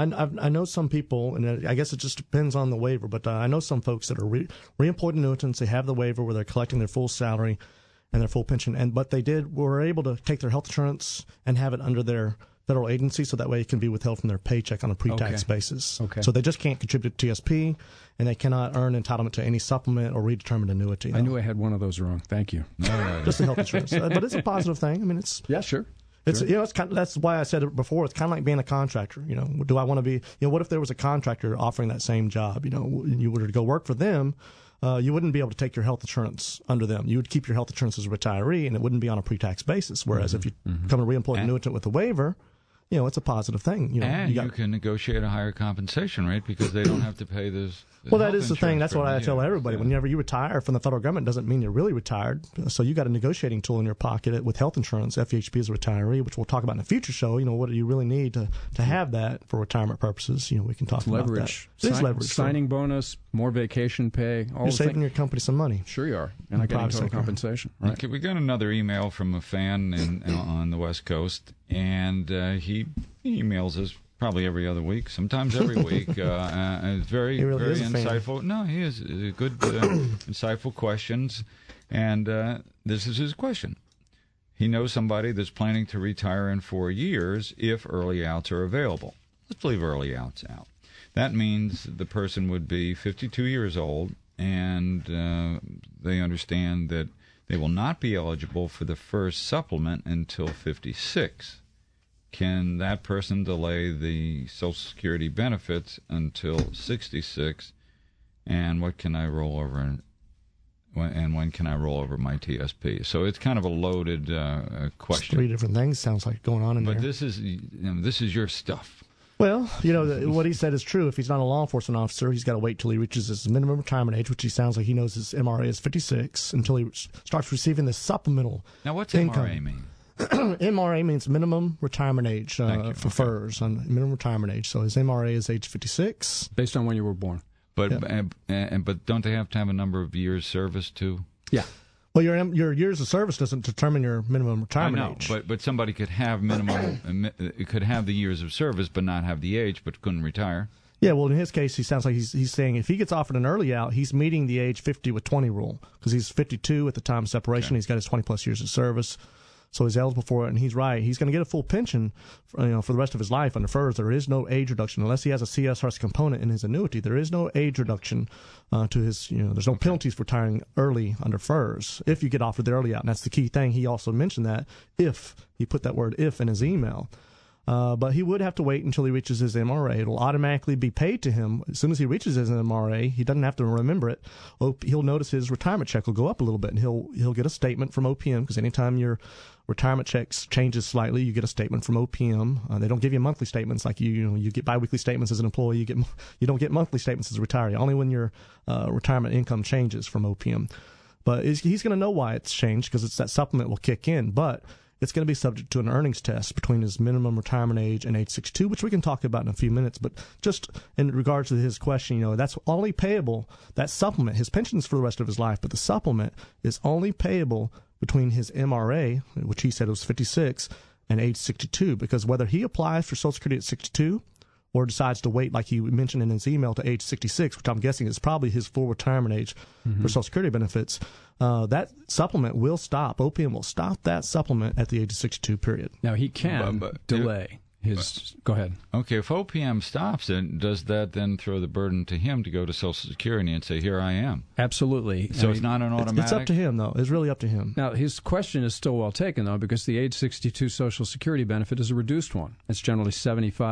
I know some people, and I guess it just depends on the waiver, but I know some folks that are reemployed annuitants. They have the waiver where they're collecting their full salary and their full pension, but they were able to take their health insurance and have it under their federal agency, so that way it can be withheld from their paycheck on a pre-tax basis. Okay. So they just can't contribute to TSP, and they cannot earn entitlement to any supplement or redetermined annuity. I knew I had one of those wrong. Thank you. Just the health insurance, but it's a positive thing. I mean, it's sure. It's it's kind of, that's why I said it before. It's kind of like being a contractor. Do I want to be? What if there was a contractor offering that same job? You were to go work for them. You wouldn't be able to take your health insurance under them. You would keep your health insurance as a retiree, and it wouldn't be on a pre-tax basis. Whereas if you become a reemployed annuitant with a waiver, it's a positive thing. You can negotiate a higher compensation rate because they don't have to pay this. Well, that is the thing. That's what I tell everybody. Whenever you retire from the federal government, doesn't mean you're really retired. So you got a negotiating tool in your pocket with health insurance, FEHB as a retiree, which we'll talk about in a future show. What do you really need to have that for retirement purposes? We can talk about leverage. That. It's leverage. Signing bonus, more vacation pay. You're saving your company some money. Sure you are. And not getting total compensation. Right. Okay, we got another email from a fan on the West Coast, and he emails us probably every other week, sometimes every week. It's very insightful. No, he is good, insightful questions. And this is his question. He knows somebody that's planning to retire in 4 years if early outs are available. Let's leave early outs out. That means the person would be 52 years old, and they understand that they will not be eligible for the first supplement until 56. Can that person delay the Social Security benefits until 66? And what can I roll over when can I roll over my TSP? So it's kind of a loaded question. It's 3 different things sounds like going on in there. But this is your stuff. Well, what he said is true. If he's not a law enforcement officer, he's got to wait till he reaches his minimum retirement age, which he sounds like he knows his MRA is 56, until he starts receiving this supplemental Now, what's income. MRA mean? MRA means minimum retirement age for FERS, on minimum retirement age. So his MRA is age 56. Based on when you were born. But but don't they have to have a number of years service too? Yeah. Well, your years of service doesn't determine your minimum retirement age. But somebody could have could have the years of service, but not have the age, but couldn't retire. Yeah, well, in his case, he sounds like he's saying if he gets offered an early out, he's meeting the age 50 with 20 rule because he's 52 at the time of separation. Okay. He's got his 20-plus years of service. So he's eligible for it, and he's right. He's going to get a full pension, for the rest of his life under FERS. There is no age reduction unless he has a CSRS component in his annuity. There is no age reduction to his. There's no penalties for retiring early under FERS if you get offered the early out. And that's the key thing. He also mentioned that if he put that word "if" in his email. But he would have to wait until he reaches his MRA. It'll automatically be paid to him as soon as he reaches his MRA. He doesn't have to remember it. He'll notice his retirement check will go up a little bit, and he'll get a statement from OPM because anytime your retirement checks changes slightly, you get a statement from OPM. They don't give you monthly statements like you get biweekly statements as an employee. You don't get monthly statements as a retiree. Only when your retirement income changes from OPM. But he's going to know why it's changed because it's that supplement will kick in, but it's going to be subject to an earnings test between his minimum retirement age and age 62, which we can talk about in a few minutes. But just in regards to his question, that's only payable, that supplement, his pension's for the rest of his life, but the supplement is only payable between his MRA, which he said was 56, and age 62, because whether he applies for Social Security at 62 or decides to wait, like he mentioned in his email, to age 66, which I'm guessing is probably his full retirement age for Social Security benefits, that supplement will stop. OPM will stop that supplement at the age of 62 period. Now, he can delay his... Go ahead. Okay, if OPM stops it, does that then throw the burden to him to go to Social Security and say, here I am? Absolutely. So it's not an automatic... It's up to him, though. It's really up to him. Now, his question is still well taken, though, because the age 62 Social Security benefit is a reduced one. It's generally 70 to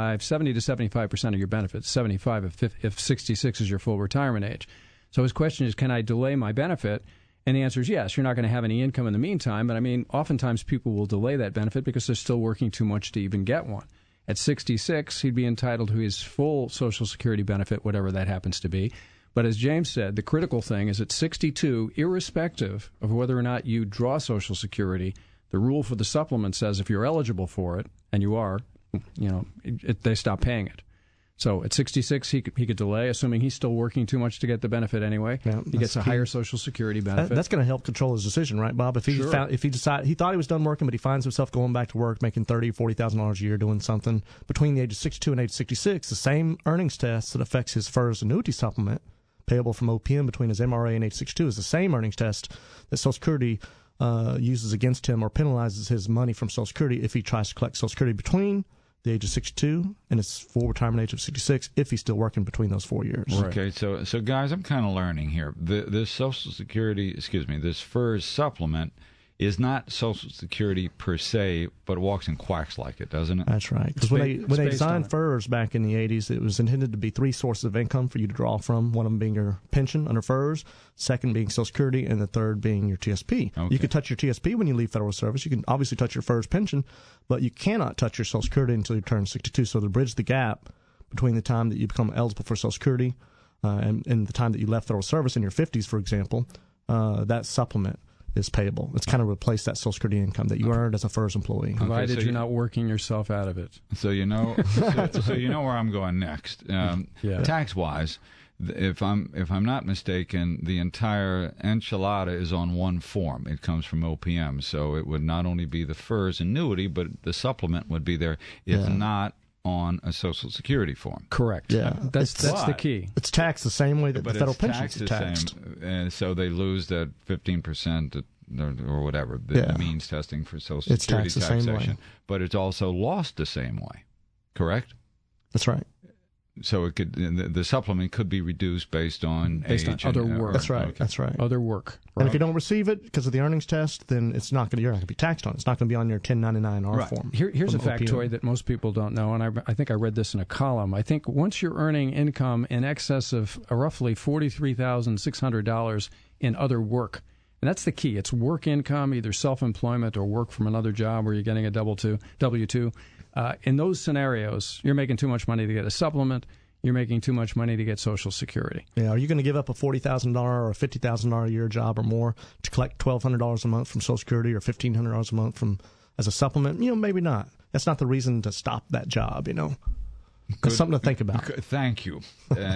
75% of your benefits, 75 if 66 is your full retirement age. So his question is, can I delay my benefit? And the answer is yes. You're not going to have any income in the meantime, but oftentimes people will delay that benefit because they're still working too much to even get one. At 66, he'd be entitled to his full Social Security benefit, whatever that happens to be. But as James said, the critical thing is at 62, irrespective of whether or not you draw Social Security, the rule for the supplement says if you're eligible for it, and you are, they stop paying it. So at 66, he could delay, assuming he's still working too much to get the benefit anyway. Yeah, he gets a higher Social Security benefit. That's going to help control his decision, right, Bob? If he decided he thought he was done working, but he finds himself going back to work, making $30,000-$40,000 a year, doing something between the age of 62 and age 66, the same earnings test that affects his FERS annuity supplement payable from OPM between his MRA and age 62 is the same earnings test that Social Security uses against him or penalizes his money from Social Security if he tries to collect Social Security between the age of 62 and his full retirement age of 66 if he's still working between those 4 years. Right. Okay, so guys, I'm kind of learning here. This Social Security, this FERS supplement is not Social Security per se, but walks and quacks like it, doesn't it? That's right. Because when they designed FERS back in the 80s, it was intended to be 3 sources of income for you to draw from, one of them being your pension under FERS, second being Social Security, and the third being your TSP. Okay. You can touch your TSP when you leave federal service. You can obviously touch your FERS pension, but you cannot touch your Social Security until you turn 62. So to bridge the gap between the time that you become eligible for Social Security and the time that you left federal service in your 50s, for example, that supplement is payable. It's kind of replaced that Social Security income that you earned as a FERS employee. Provided you're not working yourself out of it. So you know where I'm going next. Tax-wise, if I'm not mistaken, the entire enchilada is on one form. It comes from OPM, so it would not only be the FERS annuity, but the supplement would be there. If not on a Social Security form. Correct. Yeah, that's the key. It's taxed the same way that the federal pension is taxed. And so they lose that 15% or whatever the means testing for Social Security taxation. But it's also lost the same way. Correct? That's right. So it could the supplement could be reduced based on age on other work. That's right. Okay. That's right. Other work. And if you don't receive it because of the earnings test, then you're not going to be taxed on it. It's not going to be on your 1099-R form. Here's a factoid that most people don't know, and I think I read this in a column. I think once you're earning income in excess of roughly $43,600 in other work, and that's the key. It's work income, either self-employment or work from another job where you're getting a W-2. In those scenarios, you're making too much money to get a supplement. You're making too much money to get Social Security. Yeah, are you going to give up a $40,000 or a $50,000 a year job or more to collect $1,200 a month from Social Security or $1,500 a month as a supplement? Maybe not. That's not the reason to stop that job. That's something to think about. Thank you.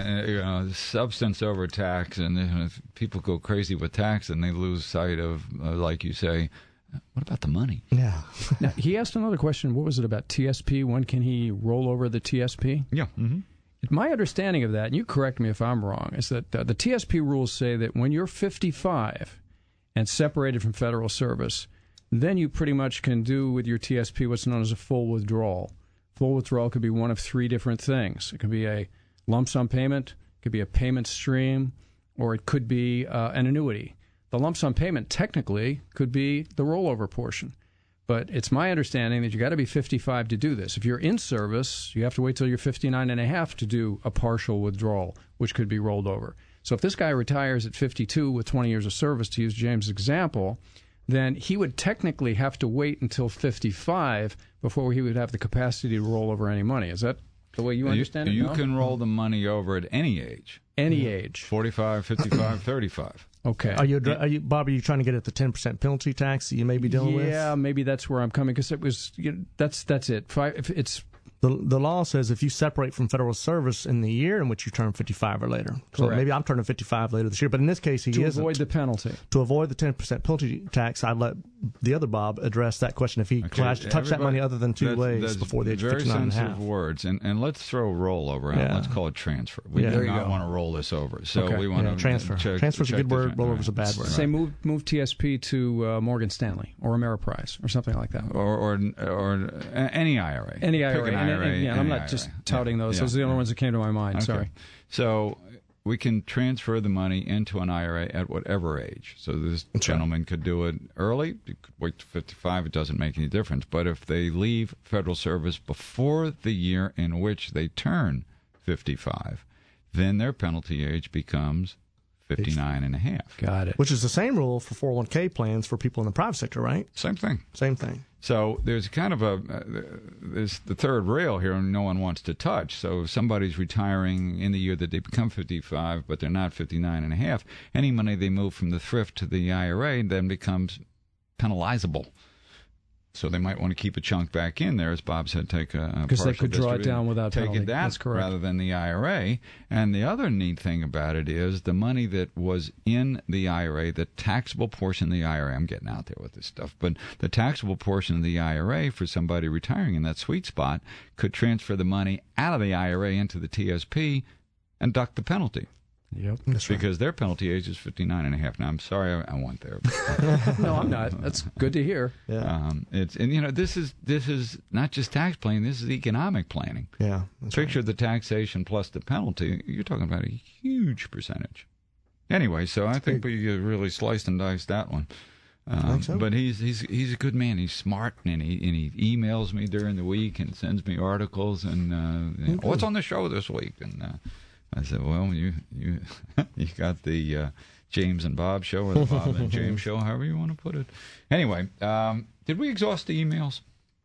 Substance over tax, and people go crazy with tax, and they lose sight of, like you say, what about the money? Yeah. Now, he asked another question. What was it about TSP? When can he roll over the TSP? Yeah. Mm-hmm. My understanding of that, and you correct me if I'm wrong, is that the TSP rules say that when you're 55 and separated from federal service, then you pretty much can do with your TSP what's known as a full withdrawal. Full withdrawal could be one of three different things. It could be a lump sum payment, it could be a payment stream, or it could be an annuity. The lump sum payment technically could be the rollover portion. But it's my understanding that you got to be 55 to do this. If you're in service, you have to wait till you're 59 and a half to do a partial withdrawal, which could be rolled over. So if this guy retires at 52 with 20 years of service, to use James' example, then he would technically have to wait until 55 before he would have the capacity to roll over any money. Is that the way you understand it? You can roll the money over at any age. Any age. 45, 55, 35. Okay. Are you, Bob? Are you trying to get at the 10% penalty tax that you may be dealing with? Yeah, maybe that's where I'm coming because it was. That's it. If it's the law says if you separate from federal service in the year in which you turn 55 or later. So correct. maybe I'm turning 55 later this year, but in this case he isn't. To avoid the penalty. To avoid the 10% penalty tax, I'd let the other Bob address that question if he has to touch that money other than two ways before the age of 59 and a half. Very sensitive words, and let's throw rollover out. Let's call it transfer. We do not want to roll this over, so we want to transfer. Transfer's a good word. Rollover's a bad word. Say move TSP to Morgan Stanley or Ameriprise or something like that, or any IRA. Any IRA. Pick an IRA. And I'm not just touting those. Those are the only ones that came to my mind. Okay. Sorry. So we can transfer the money into an IRA at whatever age. So this gentleman could do it early. He could wait to 55. It doesn't make any difference. But if they leave federal service before the year in which they turn 55, then their penalty age becomes 59 and a half. Got it. Which is the same rule for 401k plans for people in the private sector, right? Same thing. Same thing. So there's kind of there's the third rail here no one wants to touch. So if somebody's retiring in the year that they become 55, but they're not 59 and a half, any money they move from the thrift to the IRA then becomes penalizable. So they might want to keep a chunk back in there, as Bob said, take a because they could draw it down without penalty. That's correct. Rather than the IRA. And the other neat thing about it is the money that was in the IRA, the taxable portion of the IRA, I'm getting out there with this stuff, but the taxable portion of the IRA for somebody retiring in that sweet spot could transfer the money out of the IRA into the TSP and duck the penalty. Yep, that's right. Because their penalty age is 59 and a half. Now, I'm sorry I went there. No, I'm not. That's good to hear. Yeah. This is not just tax planning. This is economic planning. Yeah. Picture the taxation plus the penalty. You're talking about a huge percentage. Anyway, so I think we really sliced and diced that one. I think so. But he's a good man. He's smart, and he emails me during the week and sends me articles and what's on the show this week. And I said, well, you got the James and Bob show or the Bob and James show, however you want to put it. Anyway, did we exhaust the emails?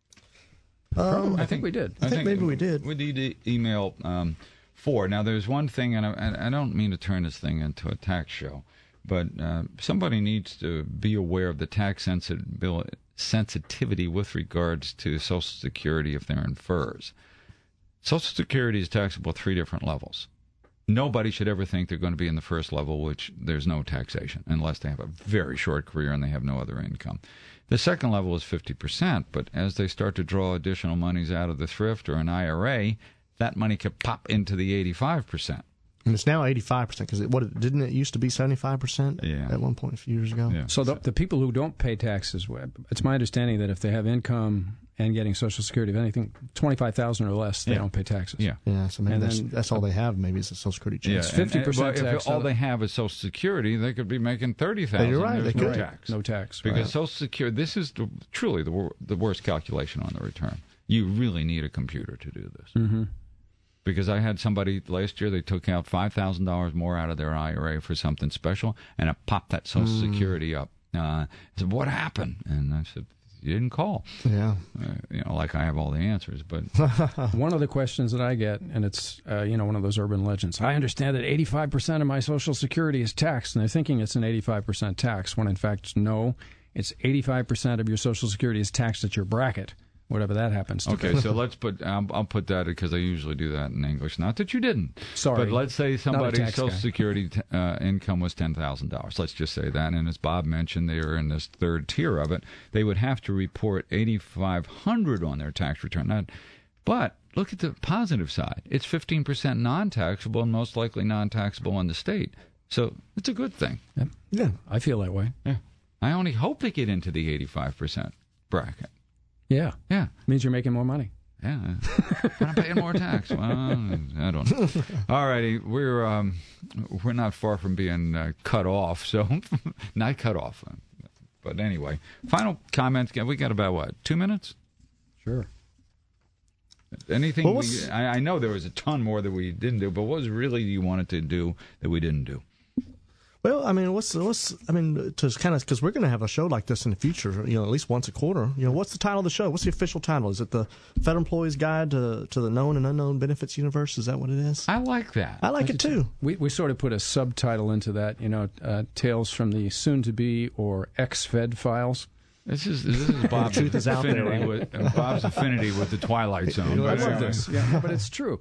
I think we did. I think maybe we did. We need email 4. Now, there's one thing, and I don't mean to turn this thing into a tax show, but somebody needs to be aware of the tax sensitivity with regards to Social Security if they're in FERS. Social Security is taxable at 3 different levels. Nobody should ever think they're going to be in the first level, which there's no taxation, unless they have a very short career and they have no other income. The second level is 50%, but as they start to draw additional monies out of the thrift or an IRA, that money could pop into the 85%. And it's now 85% because didn't it used to be 75% at one point a few years ago? Yeah. So the people who don't pay taxes, it's my understanding that if they have income and getting Social Security. If anything, $25,000 or less, they don't pay taxes. Yeah. So maybe that's all they have. Maybe is a Social Security check. Yeah, it's 50% tax. If all they have is Social Security, they could be making $30,000. You're right. There's no tax. No tax. Because Social Security, this is truly the worst calculation on the return. You really need a computer to do this. Mm-hmm. Because I had somebody last year, they took out $5,000 more out of their IRA for something special, and it popped that Social Security up. I said, "What happened?" And I said, "You didn't call." Yeah. Like I have all the answers. But one of the questions that I get, and it's one of those urban legends. I understand that 85% of my Social Security is taxed, and they're thinking it's an 85% tax. When in fact, no, it's 85% of your Social Security is taxed at your bracket. Whatever that happens to be. Okay, so let's put, I'll put that because I usually do that in English. Not that you didn't. Sorry. But let's say somebody's Social Security income was $10,000. Let's just say that. And as Bob mentioned, they are in this third tier of it. They would have to report $8,500 on their tax return. But look at the positive side. It's 15% non-taxable and most likely non-taxable in the state. So it's a good thing. Yeah, I feel that way. Yeah. I only hope they get into the 85% bracket. Yeah. Yeah. Means you're making more money. Yeah. I'm paying more tax. Well, I don't know. All righty. We're not far from being cut off, so not cut off. But anyway, final comments. We got about, 2 minutes? Sure. Anything? I know there was a ton more that we didn't do, but what was really you wanted to do that we didn't do? Well, I mean, because we're going to have a show like this in the future, at least once a quarter. What's the title of the show? What's the official title? Is it the Federal Employees Guide to the Known and Unknown Benefits Universe? Is that what it is? I like that. I like it too. We sort of put a subtitle into that, Tales from the Soon-to-Be or Ex-Fed Files. This is Bob's affinity with Bob's affinity with the Twilight Zone. I love this. Yeah, but it's true.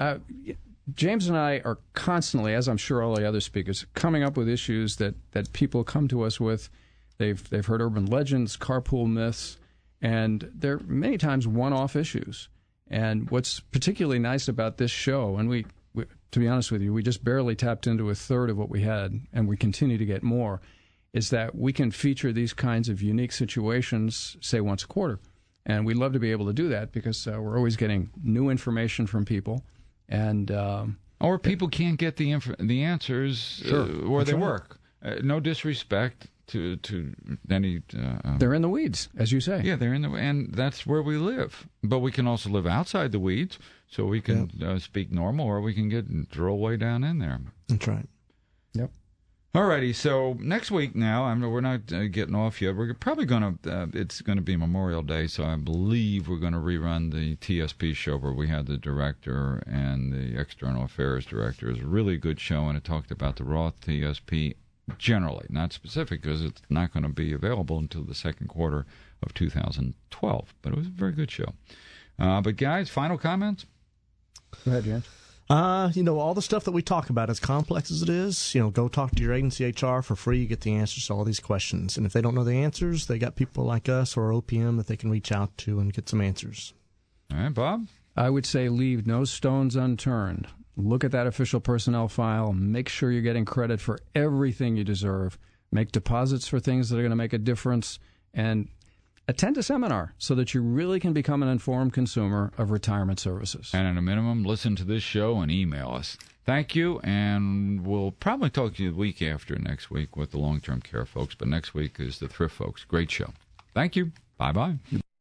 James and I are constantly, as I'm sure all the other speakers, coming up with issues that people come to us with. They've heard urban legends, carpool myths, and they're many times one-off issues. And what's particularly nice about this show, and we to be honest with you, we just barely tapped into a third of what we had, and we continue to get more, is that we can feature these kinds of unique situations, say, once a quarter. And we'd love to be able to do that because we're always getting new information from people. And or people can't get the answers where they work. No disrespect to any. They're in the weeds, as you say. Yeah, they're in and that's where we live. But we can also live outside the weeds, so we can speak normal, or we can drill way down in there. That's right. Yep. Alrighty, so next week now, we're not getting off yet. We're probably going to, it's going to be Memorial Day, so I believe we're going to rerun the TSP show where we had the director and the external affairs director. It was a really good show, and it talked about the Roth TSP generally, not specific, because it's not going to be available until the second quarter of 2012. But it was a very good show. But guys, final comments? Go ahead, James. All the stuff that we talk about, as complex as it is, go talk to your agency HR for free. You get the answers to all these questions. And if they don't know the answers, they got people like us or OPM that they can reach out to and get some answers. All right, Bob? I would say leave no stones unturned. Look at that official personnel file. Make sure you're getting credit for everything you deserve. Make deposits for things that are going to make a difference. And attend a seminar so that you really can become an informed consumer of retirement services. And at a minimum, listen to this show and email us. Thank you, and we'll probably talk to you the week after next week with the long-term care folks, but next week is the thrift folks. Great show. Thank you. Bye-bye.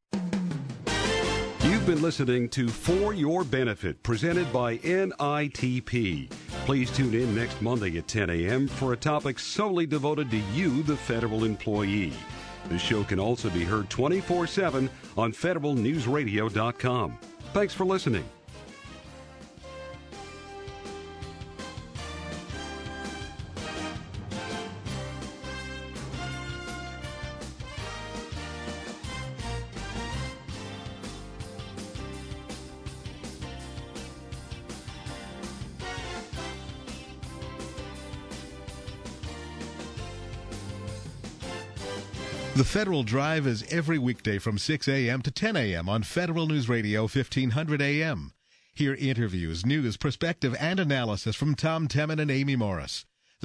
You've been listening to For Your Benefit, presented by NITP. Please tune in next Monday at 10 a.m. for a topic solely devoted to you, the federal employee. This show can also be heard 24/7 on federalnewsradio.com. Thanks for listening. The Federal Drive is every weekday from 6 a.m. to 10 a.m. on Federal News Radio 1500 a.m. Hear interviews, news, perspective, and analysis from Tom Temin and Amy Morris.